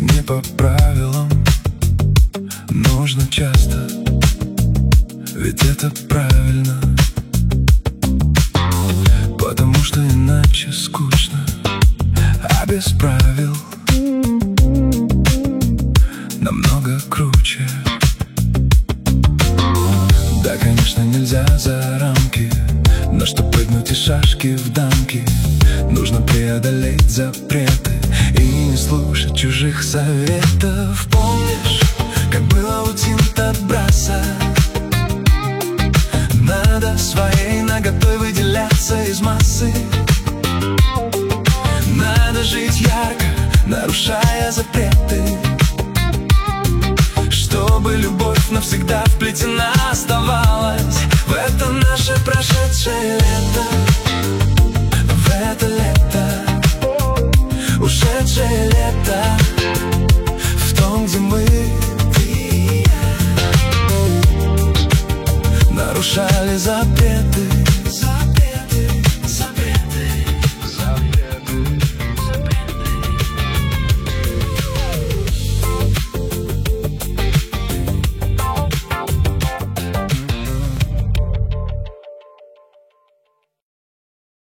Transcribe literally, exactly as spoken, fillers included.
не по правилам нужно часто, ведь это правильно, потому что иначе скучно, а без правил намного круче. Да, конечно, нельзя за рамки, но чтоб прыгнуть из шашки в дамки, нужно преодолеть запреты и не слушать чужих советов. Помнишь, как было у Тинто Брасса? Надо своей наготой выделяться из массы. Надо жить ярко, нарушая запреты, чтобы любовь навсегда вплетена оставалась в это наше прошедшее лето.